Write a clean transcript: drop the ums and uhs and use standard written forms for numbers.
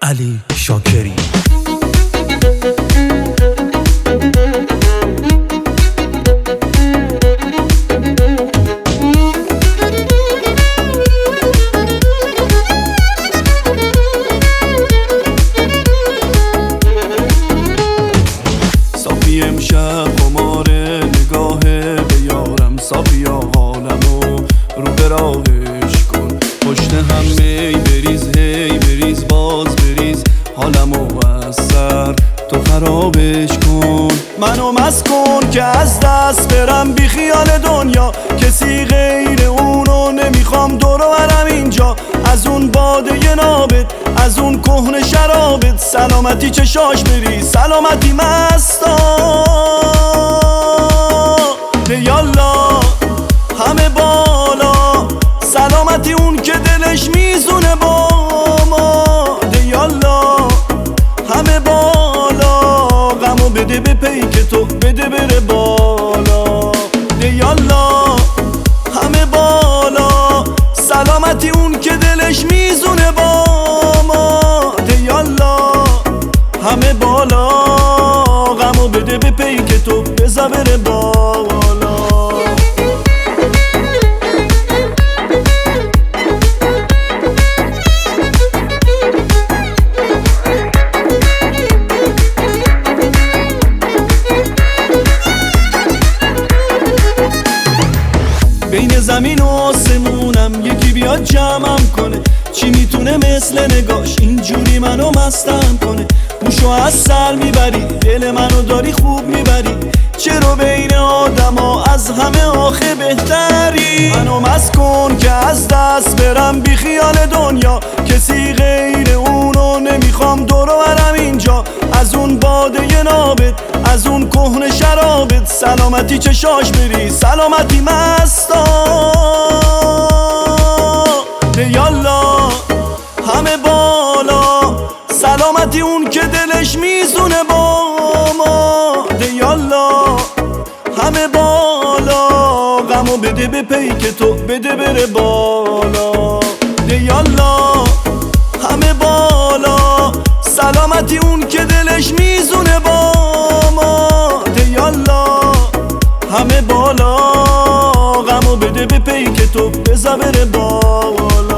علی شاکری. صافی امشب قمار نگاه به یارم، صافیا حالمو رو به راهش کن، پشت هم می بریز، هی بریز باز بریز، حالمو از سر تو خرابش کن. منو مست کن که از دست برم بی خیال دنیا، کسی غیر اونو نمیخوام دور و برم اینجا. از اون باده نابت، از اون کهنه شرابت، سلامتی چشاش بری، سلامتی مستا. یالا همه بالا، سلامتی اون که دلش میزونه با ما. یالا همه بالا، غمو بده به پیک تو، بده بره بالا. یالا همه بالا، سلامتی اون که دلش میزونه با ما. یالا همه بالا، غمو بده به پیک تو، بزا بره بالا. بین زمین و آسمونم یکی بیاد جمعم کنه، چی میتونه مثل نگاش اینجوری منو مستم کنه. گوشو از سر میبری، دل منو داری خوب میبری، چرا بین آدما از همه آخه بهتری. منو مست کن که از دست برم بی خیال دنیا، کسی غیر اونو نمیخوام دور و برم اینجا. از اون باده نابت، از اون کهنه شرابت، سلامتی چشاش بری، سلامتی مستا. یالا همه بالا، سلامتی اون که دلش میزونه با ما. یالا همه بالا، غمو بده به پیک تو، بده بره بالا. یالا همه بالا، سلامتی اون که دلش میزونه با ما. یالا همه بالا، غمو بده به پیک تو، بزا بره بالا.